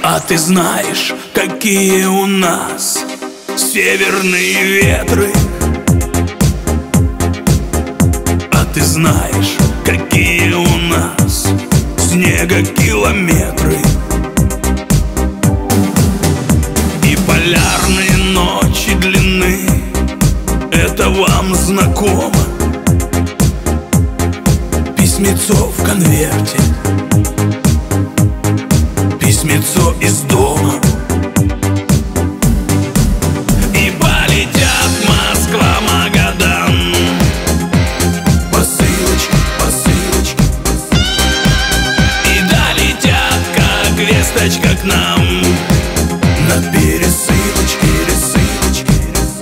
А ты знаешь, какие у нас северные ветры? А ты знаешь, какие у нас снегокилометры? И полярные ночи длинны, это вам знакомо? Письмецо в конверте, письмецо из дома. И полетят Москва, Магадан, посылочки, посылочки. И долетят, как весточка, к нам на пересылочке, пересылочке.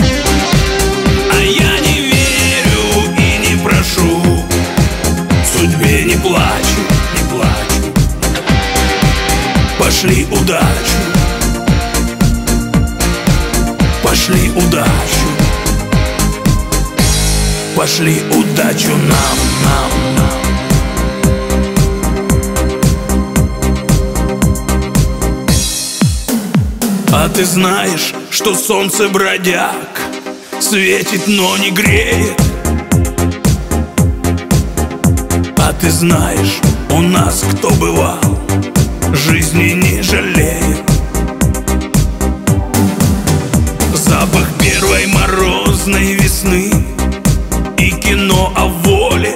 А я не верю и не прошу, судьбе не плачу, не плачу. Пошли удачу, пошли удачу, пошли удачу нам, нам. А ты знаешь, что солнце бродяг светит, но не греет? А ты знаешь, у нас кто бывал, жизни не жалеет. Запах первой морозной весны и кино о воле.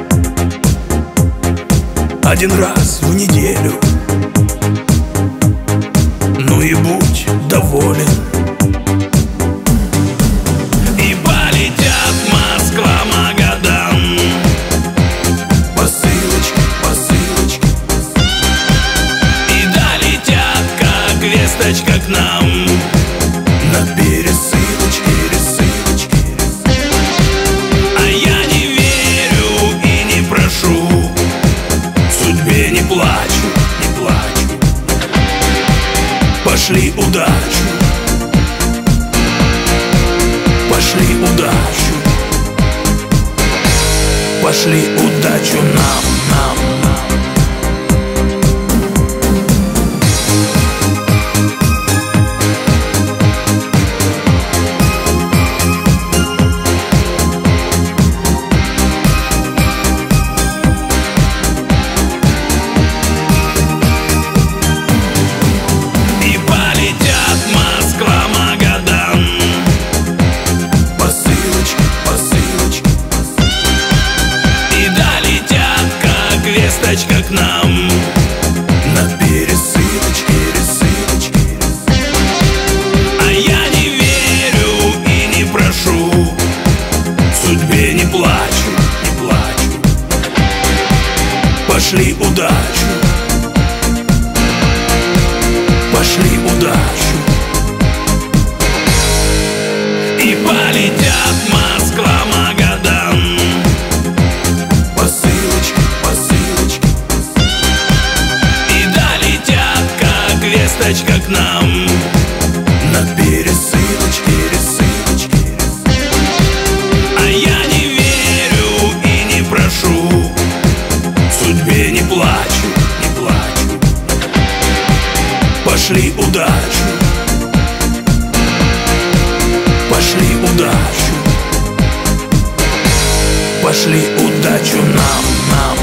Один раз в неделю, ну и будь доволен. И полетят Москва, Магадан, посылочки, посылочки. И долетят, как весточка, к нам на пересылочке, пересылочке. А я не верю и не прошу, судьбе не плачу, не плачу. Пошли удачу, пошли удачу, пошли удачу нам, нам, нам. Весточка к нам на пересылочке, пересылочке. А я не верю и не прошу, судьбе не плачу, не плачу. Пошли удачу, пошли удачу. И полетят Москва, Магадан, посылочки, посылочки. И долетят, как весточка, к нам на пересылочке, пересылочке. А я не верю и не прошу, судьбе не плачу, не плачу. Пошли удачу, пошли удачу, пошли удачу нам, нам.